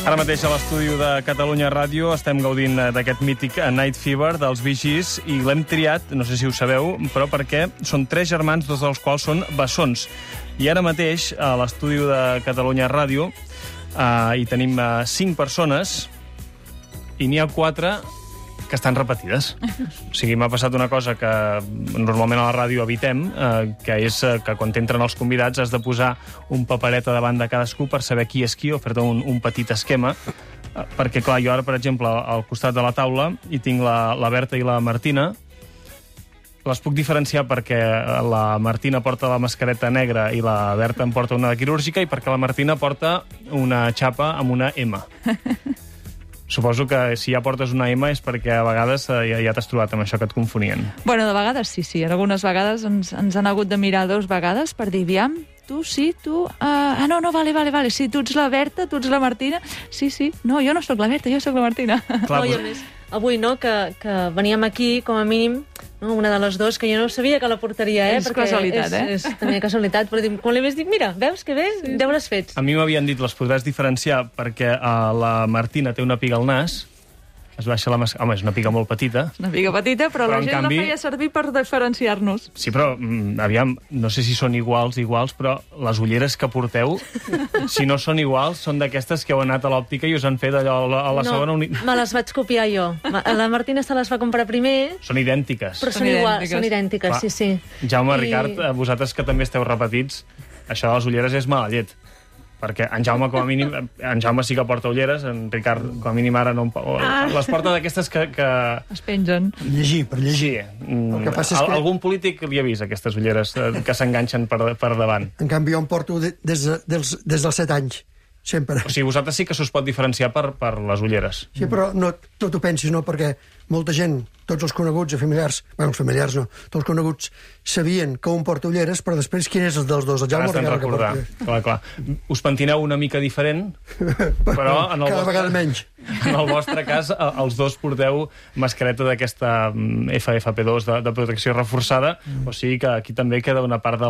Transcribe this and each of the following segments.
Ara mateix a l'estudi de Catalunya Ràdio estem gaudint d'aquest mític Night Fever dels Bee Gees i l'hem triat, no sé si ho sabeu, però perquè són 3 germans, 2 dels quals són bessons. I ara mateix a l'estudi de Catalunya Ràdio hi tenim 5 persones i n'hi ha 4 que estan repetides. O sigui, m'ha passat una cosa que normalment a la ràdio evitem, que és que quan t'entren els convidats has de posar un papereta davant de cadascú per saber qui és qui, o fer-te un petit esquema, perquè, clar, jo ara, per exemple, al costat de la taula hi tinc la Berta i la Martina. Les puc diferenciar perquè la Martina porta la mascareta negra i la Berta em porta una de quirúrgica, i perquè la Martina porta una xapa amb una M. Suposo que si ja portes una M és perquè a vegades ja t'has trobat amb això que et confonien. Bueno, de vegades sí. Algunes vegades ens han hagut de mirar 2 vegades per dir, aviam, tu sí, tu... no, vale. Sí, tu ets la Berta, tu ets la Martina. Sí. No, jo no sóc la Berta, jo sóc la Martina. Clar, no, i a més, avui, no, que veníem aquí, com a mínim, no, una de les 2, que jo no sabia que la portaria, És casualitat, És també casualitat, però quan l'he vist dic, mira, veus que bé? Sí. Deures fets. A mi m'havien dit, les podràs diferenciar perquè la Martina té una piga al nas, es baixa la mascareta... Home, és una piga molt petita. Una piga petita, però la gent la feia servir per diferenciar-nos. Sí, però, aviam, no sé si són iguals, però les ulleres que porteu, si no són iguals, són d'aquestes que heu anat a l'òptica i us han fet allò a la segona... No, me les vaig copiar jo. La Martina se les va comprar primer... Són idèntiques. Però són idèntiques, clar. Sí. Jaume, Ricard, vosaltres que també esteu repetits, això de les ulleres és mala llet. Perquè en Jaume, com a mínim, en Jaume sí que porta ulleres, en Ricard, com a mínim, ara no... Les porta d'aquestes que... Es pengen. Per llegir. El que passa és que... Algun polític li ha vist aquestes ulleres que s'enganxen per davant. En canvi, jo em porto des dels 7 anys, sempre. O sigui, vosaltres sí que s'us pot diferenciar per les ulleres. Sí, però no t'ho pensis, no? Perquè molta gent, tots els coneguts i familiars, bueno, els familiars no, tots els coneguts sabien que un porta ulleres, però després quin és el dels 2? El Jaume Ricard que porta. Clar. Us pentineu una mica diferent, però cada vegada menys. En el vostre cas, els 2 porteu mascareta d'aquesta FFP2 de protecció reforçada, o sigui que aquí també queda una part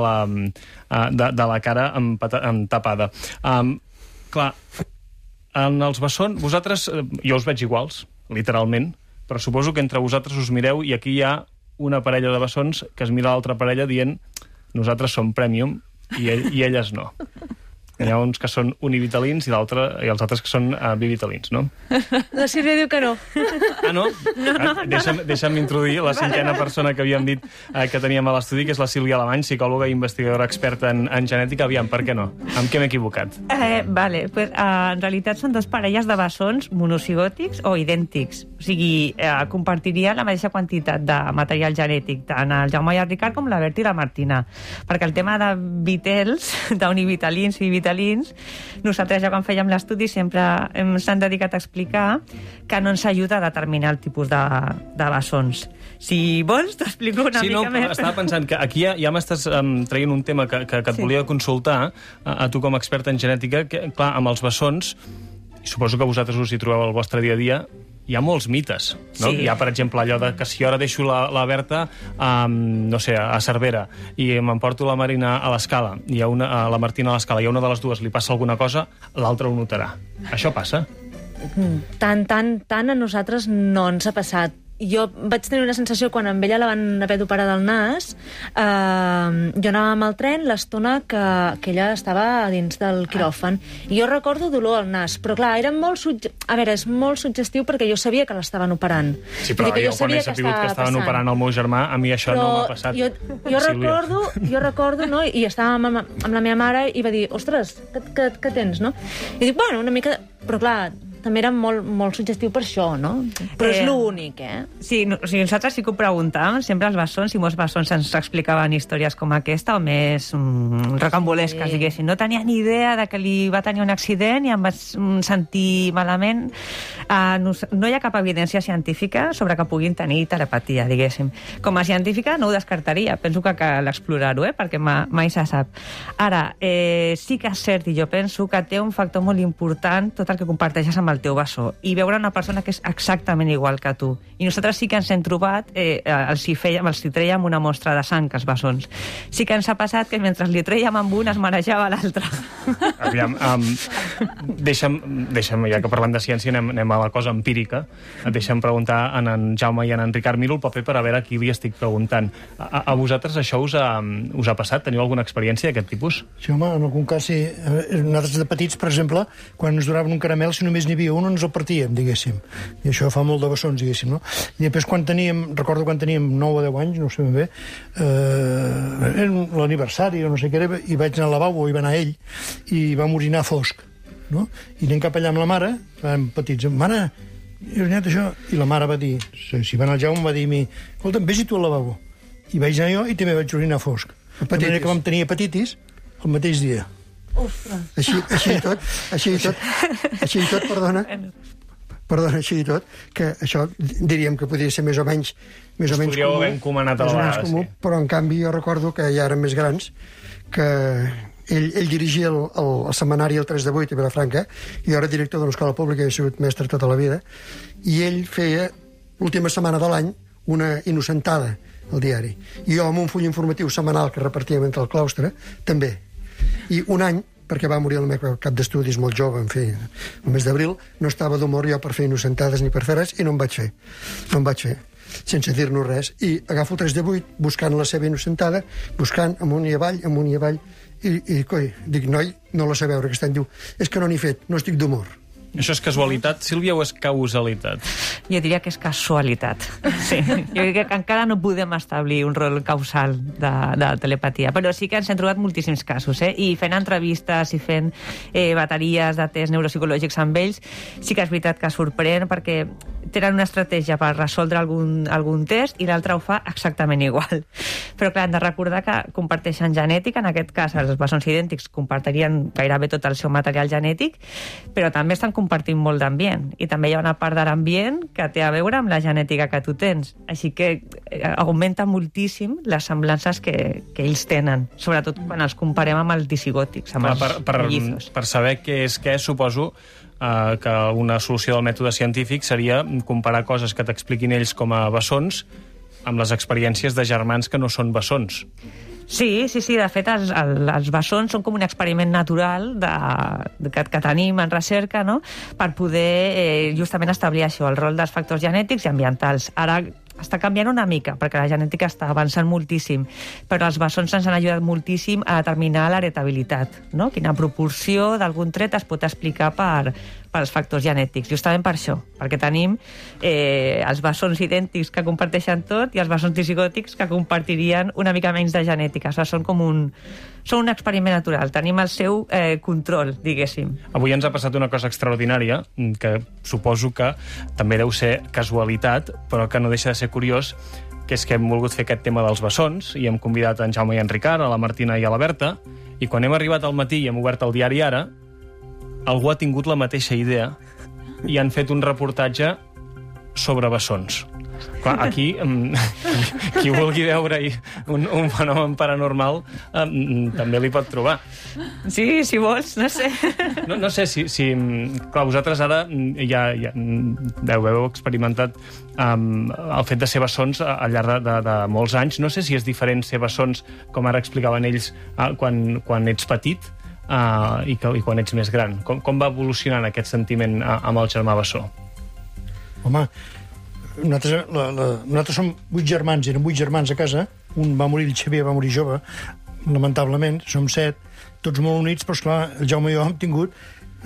de la cara tapada. Clar, en els bessons, vosaltres, jo us veig iguals, literalment, però suposo que entre vosaltres us mireu i aquí hi ha una parella de bessons que es mira l'altra parella dient nosaltres som premium i elles no. Hi ha uns que són univitalins i els altres que són bivitalins, no? La Sílvia diu que no. Ah, no? No. Deixa'm introduir la 5a persona que havíem dit que teníem a l'estudi, que és la Sílvia Alemany, psicòloga i investigadora experta en genètica. Aviam, per què no? Amb què m'he equivocat? Vale, pues, en realitat són 2 parelles de bessons monocigòtics o idèntics. O sigui, compartiria la mateixa quantitat de material genètic, tant el Jaume i el Ricard com la Berta i la Martina. Perquè el tema de vitels, d'univitalins i vitalins, nosaltres ja quan fèiem l'estudi sempre ens han dedicat a explicar que no ens ajuda a determinar el tipus de bessons. Si vols, t'explico una mica més. Estava pensant que aquí ja m'estàs traient un tema que et volia consultar a tu com a experta en genètica, que, clar, amb els bessons, i suposo que vosaltres us hi trobeu al vostre dia a dia, hi ha molts mites, no? Sí. Hi ha, per exemple, allò de que si jo ara deixo la Berta no sé, a Cervera i m'emporto la Marina a l'Escala i la Martina a l'Escala i a una de les dues li passa alguna cosa, l'altra ho notarà. Això passa? Tant a nosaltres no ens ha passat. Jo vaig tenir una sensació quan amb ella la van haver d'operar del nas. Jo anava amb el tren l'estona que ella estava dins del quiròfan i jo recordo dolor al nas, però clar, era és molt suggestiu perquè jo sabia que l'estaven operant. Sí, però jo quan he sabut que estaven operant el meu germà, a mi això no m'ha passat. Jo recordo, no? I estàvem amb la meva mare i va dir, ostres, què tens, no? I dic, bueno, una mica... Però clar, també era molt suggestiu per això, no? Però és l'únic, Sí, o sigui, nosaltres sí que ho preguntàvem, sempre els bessons, i molts bessons ens explicaven històries com aquesta, o més rocambolesques, diguéssim. No tenia ni idea de que li va tenir un accident i em vaig sentir malament. No hi ha cap evidència científica sobre que puguin tenir telepatia, diguéssim. Com a científica no ho descartaria, penso que cal explorar-ho, perquè mai se sap. Ara, sí que és cert, i jo penso que té un factor molt important tot el que comparteixes amb el teu bessó i veure una persona que és exactament igual que tu. I nosaltres sí que ens hem trobat, els hi trèiem una mostra de sang, els bessons. Sí que ens ha passat que mentre li trèiem amb un es marejava l'altre. Aviam, deixa'm, ja que parlem de ciència, anem a la cosa empírica. Deixa'm preguntar a en Jaume i a en Ricard. Miro el paper per a veure a qui li estic preguntant. A vosaltres això us ha passat? Teniu alguna experiència d'aquest tipus? Sí, home, en algun cas sí. Nosaltres de petits, per exemple, quan ens donaven un caramel, si només n'hi havia un, ens el partíem, diguéssim. I això fa molt de bessons, diguéssim, no? I després, recordo quan teníem 9 o 10 anys, no ho sé ben bé, era l'aniversari o no sé què era, i vaig anar al lavabo, i va anar ell, i vam orinar fosc, no? I anem cap allà amb la mare, érem petits, mare, he orinat això, i la mare va dir, si va anar el Jaume, va dir a mi, escolta'm, vés-hi tu al lavabo. I vaig anar jo i també vaig orinar fosc. De manera que vam tenir hepatitis el mateix dia. Així i tot, perdona, així i tot, que això diríem que podria ser més o menys podríeu haver encomanat a la vegada, sí. Però en canvi jo recordo que ja érem més grans, que ell dirigia el setmanari el 3 de 8 a Vilafranca, i jo era director de l'escola pública i he sigut mestre tota la vida, i ell feia l'última setmana de l'any una innocentada al diari. I jo amb un full informatiu setmanal que repartíem entre el claustre, també. I un any, perquè va morir el meu cap d'estudis molt jove, en fi, el mes d'abril, no estava d'humor jo per fer innocentades ni per fer res, i no em vaig fer, sense dir-nos res. I agafo el 3 de 8, buscant la seva innocentada, buscant amunt i avall, i coi, dic, noi, no la sé veure, aquest any diu, és que no n'he fet, no estic d'humor. Això és casualitat, Sílvia, o és causalitat? Jo diria que és casualitat. Sí. Jo crec que encara no podem establir un rol causal de telepatia, però sí que ens hem trobat moltíssims casos, i fent entrevistes i fent bateries de tests neuropsicològics amb ells, sí que és veritat que sorprèn perquè tenen una estratègia per resoldre algun test i l'altre ho fa exactament igual. Però clar, hem de recordar que comparteixen genètica, en aquest cas els bessons idèntics compartirien gairebé tot el seu material genètic, però també estan compartint molt d'ambient, i també hi ha una part de l'ambient que té a veure amb la genètica que tu tens, així que augmenta moltíssim les semblances que ells tenen, sobretot quan els comparem amb els disigòtics, amb els mellizos. Per saber què és què, suposo que una solució del mètode científic seria comparar coses que t'expliquin ells com a bessons amb les experiències de germans que no són bessons. Sí, de fet els bessons són com un experiment natural que tenim en recerca, no? Per poder justament establir això, el rol dels factors genètics i ambientals. Ara està canviant una mica, perquè la genètica està avançant moltíssim, però els bessons ens han ajudat moltíssim a determinar l'heretabilitat, no? Quina proporció d'algun tret es pot explicar pels factors genètics, justament per això, perquè tenim els bessons idèntics que comparteixen tot i els bessons disigòtics que compartirien una mica menys de genètica. O sigui, són un experiment natural, tenim el seu control, diguéssim. Avui ens ha passat una cosa extraordinària, que suposo que també deu ser casualitat, però que no deixa de ser curiós, que és que hem volgut fer aquest tema dels bessons i hem convidat en Jaume i en Ricard, a la Martina i a la Berta, i quan hem arribat al matí i hem obert el diari Ara, algú ha tingut la mateixa idea i han fet un reportatge sobre bessons. Clar, aquí, qui vulgui veure un fenomen paranormal també li pot trobar. Sí, si vols, no sé. No sé si clar, vosaltres ara ja heu experimentat el fet de ser bessons al llarg de molts anys. No sé si és diferent ser bessons, com ara explicaven ells, quan ets petit i quan ets més gran. Com va evolucionant aquest sentiment amb el germà bessó? Home, nosaltres som 8 germans, eren 8 germans a casa, un va morir, el Xavier va morir jove, lamentablement, som 7, tots molt units, però esclar, el Jaume i jo hem tingut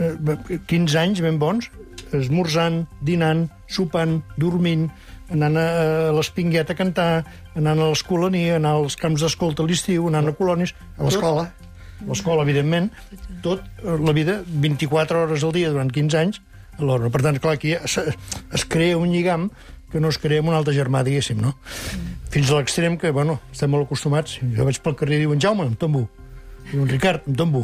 15 anys ben bons, esmorzant, dinant, sopant, dormint, anant a l'Espinguet a cantar, anant a l'escolania, anant als camps d'escolta a l'estiu, anant a colònies... A l'escola. L'escola, evidentment, tot, la vida, 24 hores al dia durant 15 anys, alhora. Per tant, clar, aquí es crea un lligam que no es crea amb un altre germà, diguéssim, no? Fins a l'extrem que, bueno, estem molt acostumats. Jo vaig pel carrer i diuen, Jaume, em tombo. Diuen, Ricard, em tombo.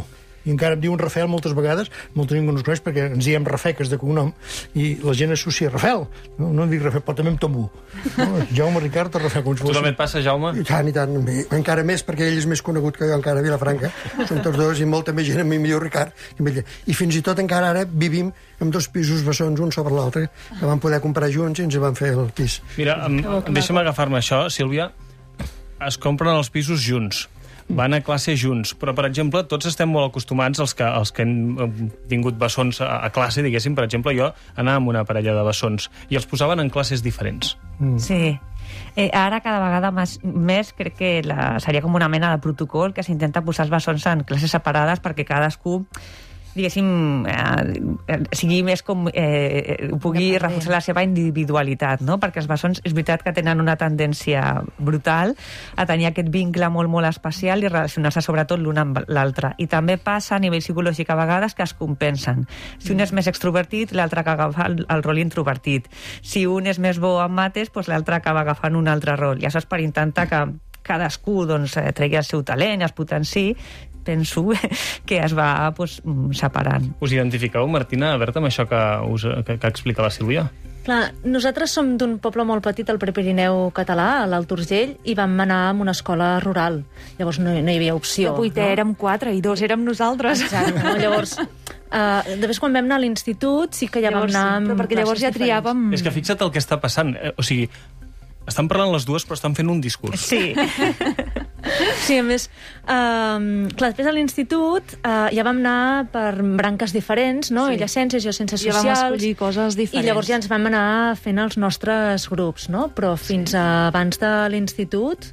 I encara em diuen Rafael moltes vegades, molta gent que no ens coneix, perquè ens diem Rafeques de cognom, i la gent associa Rafael. No em dic Rafael, però també em tomo. Jaume Ricard o Rafael, com si Tu fos... també et passa, Jaume? I tant, encara més, perquè ell és més conegut que jo encara a Vilafranca. Som tots dos, i molta més gent a mi em diu Ricard. I fins i tot encara ara vivim en 2 pisos bessons, un sobre l'altre, que vam poder comprar junts i ens van fer el pis. Mira, deixa'm agafar-me això, Sílvia. Es compren els pisos junts, van a classe junts, però, per exemple, tots estem molt acostumats, els que hem tingut bessons a classe, diguéssim, per exemple, jo anava amb una parella de bessons i els posaven en classes diferents. Sí. Ara, cada vegada més crec que seria com una mena de protocol que s'intenta posar els bessons en classes separades perquè cadascú diguéssim, sigui més com... pugui reforçar la seva individualitat, no? Perquè els bessons és veritat que tenen una tendència brutal a tenir aquest vincle molt, molt especial i relacionar-se sobretot l'un amb l'altre. I també passa a nivell psicològic a vegades que es compensen. Si un és més extrovertit, l'altre que agafa el rol introvertit. Si un és més bo en mates, doncs l'altre acaba agafant un altre rol. I això és per intentar que cadascú doncs, tregui el seu talent, es potenciï. Penso que es va separant. Us identifiqueu, Martina, Berta, amb això que explica la Sílvia? Clar, nosaltres som d'un poble molt petit, al Prepirineu català, a l'Alt Urgell, i vam anar a una escola rural. Llavors no hi havia opció. De 8 érem 4 i 2 érem nosaltres. Exacte, no? Llavors, després quan vam anar a l'institut sí que ja vam anar amb però perquè llavors ja triàvem... És que fixa't el que està passant. O sigui, estan parlant les dues però estan fent un discurs. Sí. Sí, a més, clar, després a l'institut ja vam anar per branques diferents, no? Sí. Ella ciències, jo ciències Ja vam socials. escollir coses diferents. I llavors ja ens vam anar fent els nostres grups, no? Però fins abans de l'institut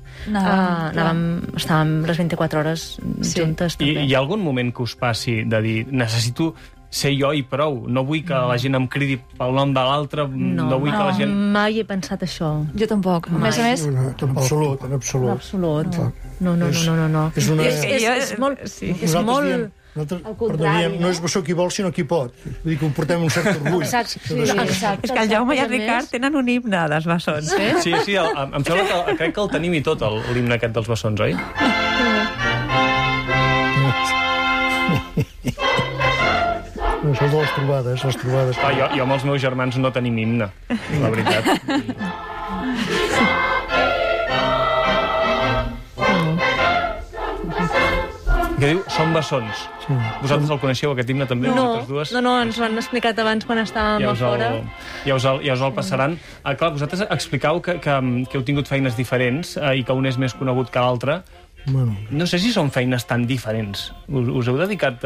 estàvem les 24 hores juntes, I també. hi ha algun moment que us passi de dir necessito ser jo i prou, no vull que la gent em cridi pel nom de l'altre, no vull que la gent... Mai he pensat això. Jo tampoc. A més a més, No, En absolut, en absolut. En absolut. No. És una... És molt... Sí. És molt... Nosaltres, al contrari, perdó, no és bessó qui vol, sinó qui pot. Vull dir que ho portem un cert orgull. Exacte. És que el Jaume i el Ricard tenen un himne dels bessons, eh? Sí, em sembla que crec que el tenim i tot, l'himne aquest dels bessons, oi? No, això de les trobades. Jo amb els meus germans no tenim himne, la veritat. Que diu, són bessons. Sí. Vosaltres el coneixeu, aquest himne, també? Vosaltres dues? No, ens ho han explicat abans quan estàvem a fora. Ja us el passaran. Clar, vosaltres explicau que heu tingut feines diferents i que un és més conegut que l'altre. Bueno. No sé si són feines tan diferents. Us heu dedicat...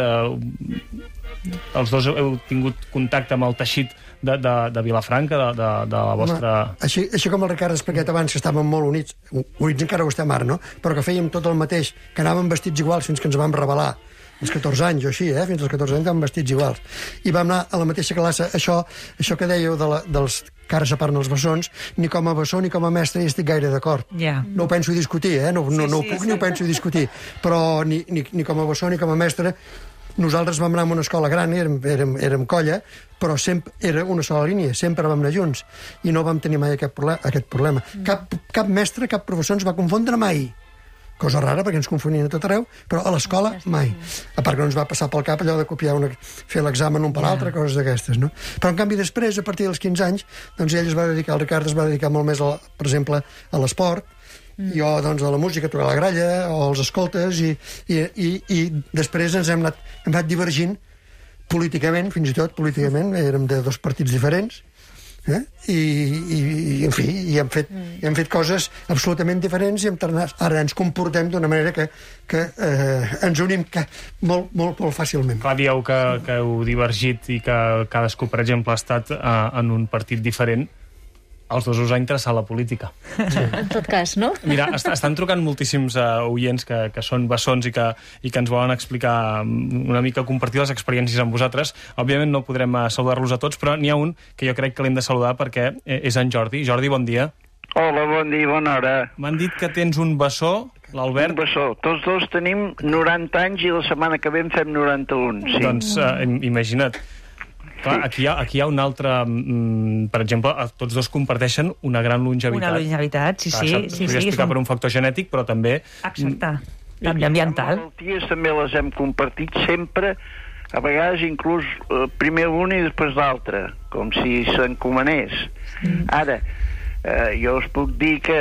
Els dos heu tingut contacte amb el teixit de Vilafranca, de la vostra... Així com el Ricard ha explicat abans, que estàvem molt units encara ho estem ara, no? Però que fèiem tot el mateix, que anàvem vestits iguals fins que ens vam rebel·lar. Als 14 anys o així, fins als 14 anys anàvem vestits iguals. I vam anar a la mateixa classe. Això que dèieu dels que ara separen els bessons, ni com a bessó ni com a mestre hi estic gaire d'acord. Ja. No ho penso discutir, no ho puc ni ho penso discutir. Però ni com a bessó ni com a mestre. Nosaltres vam anar a una escola gran, érem colla, però sempre era una sola línia, sempre vam anar junts, i no vam tenir mai aquest problema. Cap mestre, cap professor ens va confondre mai. Cosa rara, perquè ens confonien a tot arreu, però a l'escola mai. A part que no ens va passar pel cap allò de copiar fer l'examen un per l'altre, coses d'aquestes, no? Però, en canvi, després, a partir dels 15 anys, doncs ell el Ricard es va dedicar molt més, per exemple, a l'esport, jo, doncs, a la música, a tocar la gralla, o als escoltes, i després ens hem anat divergint políticament, fins i tot políticament, érem de 2 partits diferents, i en fi, hem fet coses absolutament diferents i ara ens comportem d'una manera que ens unim molt, molt, molt fàcilment. Clar, dieu que heu divergit i que cadascú, per exemple, ha estat en un partit diferent. Els dos us ha interessat la política. Sí. En tot cas, no? Mira, estan trucant moltíssims oients que són bessons i que ens volen explicar una mica, compartir les experiències amb vosaltres. Òbviament no podrem saludar-los a tots, però n'hi ha un que jo crec que l'hem de saludar perquè és en Jordi. Jordi, bon dia. Hola, bon dia, bona hora. M'han dit que tens un bessó, l'Albert. Un bessó. Tots dos tenim 90 anys i la setmana que ve en fem 91. Sí. Doncs imagina't. Clar, aquí hi ha un altre... per exemple, tots dos comparteixen una gran longevitat. Una longevitat, sí. Podria explicar per un factor genètic, però també... Exacte. També ambiental. Les malalties també les hem compartit sempre, a vegades inclús primer un i després l'altre, com si s'encomanés. Ara, jo us puc dir que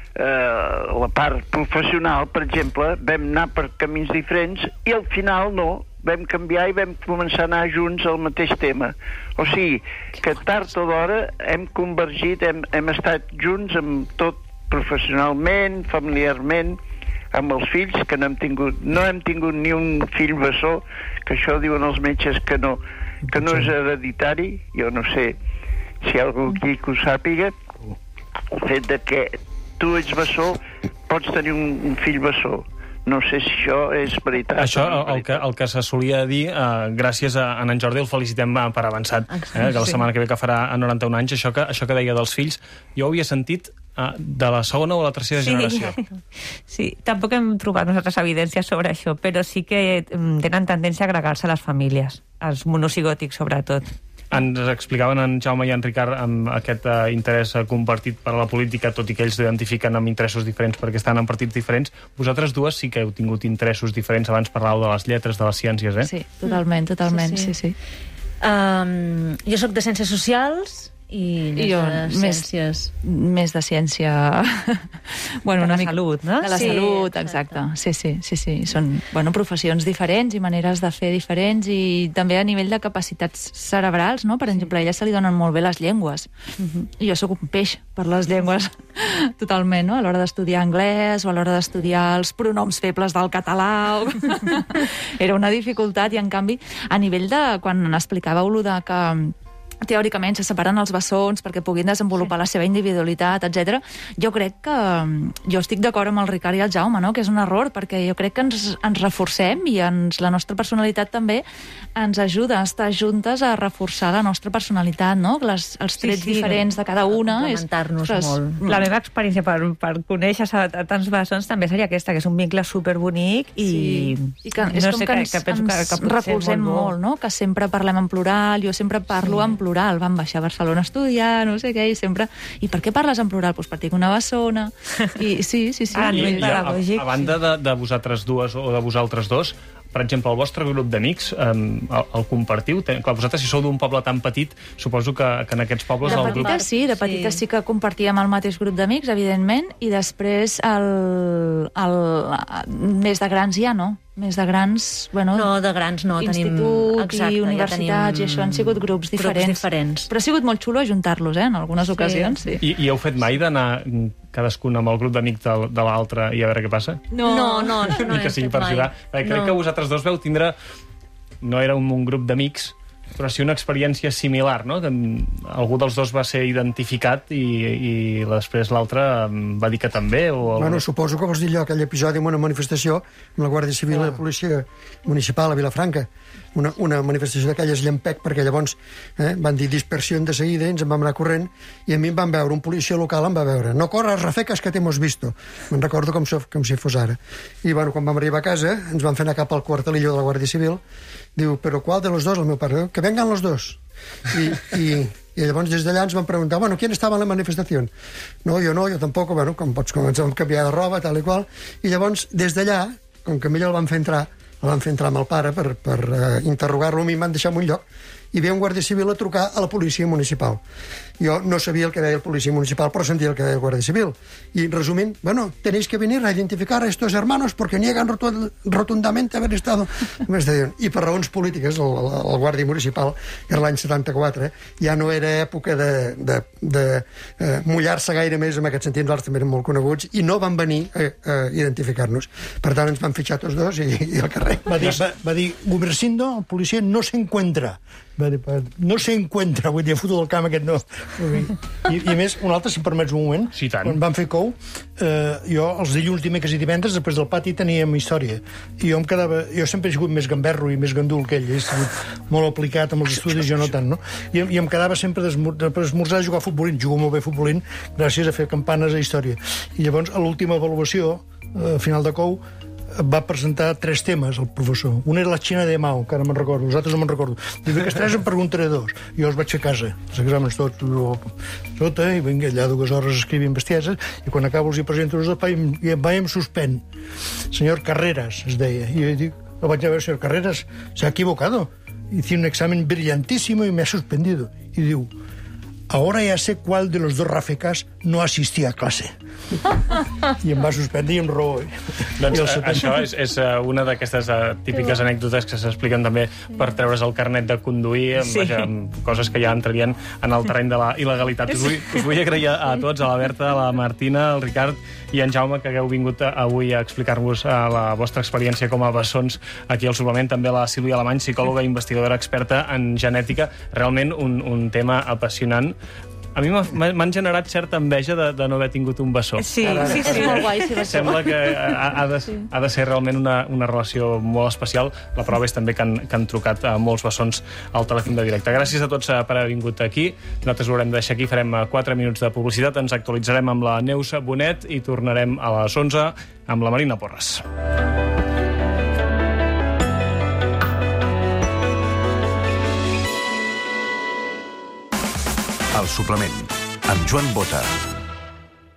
la part professional, per exemple, vam anar per camins diferents i al final no, vam canviar i vam començar a anar junts al mateix tema. O sigui, que tard o d'hora hem convergit, hem estat junts amb tot, professionalment, familiarment, amb els fills, que no hem tingut ni un fill bessó, que això diuen els metges que no és hereditari. Jo no sé si hi ha algú aquí que ho sàpiga. El fet de que tu ets bessó, pots tenir un fill bessó. No sé si això és veritat. Això, el que se solia dir, gràcies a en Jordi, el felicitem per avançat, que la setmana que ve que farà a 91 anys, això que deia dels fills, jo ho havia sentit de la segona o la tercera generació. Sí, tampoc hem trobat nosaltres evidències sobre això, però sí que tenen tendència a agregar-se a les famílies, als monocigòtics sobretot. Ens explicaven en Jaume i en Ricard amb aquest interès compartit per a la política, tot i que ells s'identifiquen amb interessos diferents perquè estan en partits diferents. Vosaltres dues sí que heu tingut interessos diferents. Abans parlàveu de les lletres, de les ciències, eh? Sí, totalment, sí. Jo sóc de Ciències Socials i jo de ciències. Més de ciència... bueno, de la salut, no? De la salut, exacte. Sí. Són professions diferents i maneres de fer diferents i també a nivell de capacitats cerebrals, no? Per exemple, a ella se li donen molt bé les llengües. I jo sóc un peix per les llengües totalment, no? A l'hora d'estudiar anglès o a l'hora d'estudiar els pronoms febles del català. Era una dificultat i, en canvi, a nivell de... Quan explicàveu lo de que teòricament se separen els bessons perquè puguin desenvolupar la seva individualitat, etc. Jo crec que... Jo estic d'acord amb el Ricard i el Jaume, no? Que és un error, perquè jo crec que ens reforcem i la nostra personalitat també ens ajuda a estar juntes a reforçar la nostra personalitat, no? Els trets diferents de cada una. Complementar-nos molt. La meva experiència per conèixer a tants bessons també seria aquesta, que és un vincle superbonic i que és com que ens recolzem molt, no? Que sempre parlem en plural, jo sempre parlo en plural, vam baixar a Barcelona a estudiar, no sé què, i sempre... I per què parles en plural? Doncs perquè una bessona... I sí. A nivell pedagògic. A banda de vosaltres dues o de vosaltres dos, per exemple, el vostre grup d'amics, el compartiu? Clar, vosaltres, si sou d'un poble tan petit, suposo que en aquests pobles... De petita sí que compartíem el mateix grup d'amics, evidentment, i després més de grans ja no. Més de grans, No, de grans no. Institut i universitats, i això han sigut grups diferents. Però ha sigut molt xulo ajuntar-los, en algunes ocasions, sí. I heu fet mai d'anar cadascun amb el grup d'amics de l'altre i a veure què passa? No, això no he fet mai. Crec que vosaltres dos veu tindre... No era un grup d'amics, però sí una experiència similar, no? Que algú dels dos va ser identificat i després l'altre va dir que també? Suposo que vols dir allò, aquell episodi en una manifestació amb la Guàrdia Civil i la Policia Municipal a Vilafranca. Una manifestació d'aquelles llampec, perquè llavors van dir dispersió de seguida, ens en vam anar corrent, i a mi em van veure, un policia local em va veure. No corres, Rafecas, que t'hemos visto. Me'n recordo com si fos ara. I quan vam arribar a casa, ens van fer anar cap al quartelillo de la Guàrdia Civil. Diu, però qual de los dos? El meu pare, que vengan los dos. I llavors des d'allà ens van preguntar, ¿quién estava en la manifestació? No, jo tampoc, com pots començar a canviar de roba, tal i qual. I llavors, des d'allà, com que a mi el van fer entrar amb el pare per interrogar-lo, a mi em van deixar en un lloc, i ve un guàrdia civil a trucar a la policia municipal. Jo no sabia el que deia el policia municipal, però sentia el que deia el guàrdia civil. I, resumint, tenéis que venir a identificar a estos hermanos porque niegan rotundamente haber estado... I per raons polítiques, el guàrdia municipal, que era l'any 74, ja no era època de mullar-se gaire més, en aquest sentit, nosaltres també eren molt coneguts, i no van venir a identificar-nos. Per tant, ens van fitxar tots dos i al carrer. Va dir, Gumersindo, el policia, no s'encuentra. No s'encuentra, vull dir, foto del camp aquest no. I a més, un altre, si em permets un moment, sí, tant. Quan vam fer COU, jo els dilluns, dimecres i divendres, després del pati teníem història. I jo sempre he sigut més gamberro i més gandul que ell, he sigut molt aplicat amb els estudis, jo no tant, no? I em quedava sempre d'esmorzar a jugar a futbolín, jugo molt bé a futbolín, gràcies a fer campanes a història. I llavors, a l'última avaluació, final de COU, va presentar 3 temes, el professor. Un era la Xina de Mao, que ara me'n recordo, els altres no me'n recordo. Diu que aquests 3 em preguntaré 2. Jo els vaig fer a casa, els exàmens tots, sota, i vinga, allà 2 hores escrivint bestieses, i quan acabo els hi presento els 2, i em suspèn. Senyor Carreras, es deia. I jo dic, lo vaig a veure, senyor Carreras, se ha equivocado. Hice un examen brillantísimo y me ha suspendido. Y diu, ahora ya sé cuál de los 2 rafecas no asistía a clase. I em va suspendre i em raó. Doncs això és una d'aquestes típiques anècdotes que s'expliquen també per treure's el carnet de conduir, coses que ja entrarien en el terreny de la il·legalitat. Us vull agrair a tots, a la Berta, a la Martina, al Ricard i en Jaume, que hagueu vingut avui a explicar-vos la vostra experiència com a bessons aquí al suplement. També la Sílvia Alemany, psicòloga i investigadora experta en genètica. Realment un tema apassionant. A mi m'han generat certa enveja de no haver tingut un bessó. Sí. És molt guai, sí, bessó. Sembla que ha de ser realment una relació molt especial. La prova és també que han trucat molts bessons al telèfon de directe. Gràcies a tots per haver vingut aquí. Nosaltres ho haurem de deixar aquí. Farem 4 minuts de publicitat. Ens actualitzarem amb la Neus Bonet i tornarem a les 11 amb la Marina Porres. El suplement, amb Joan Bota.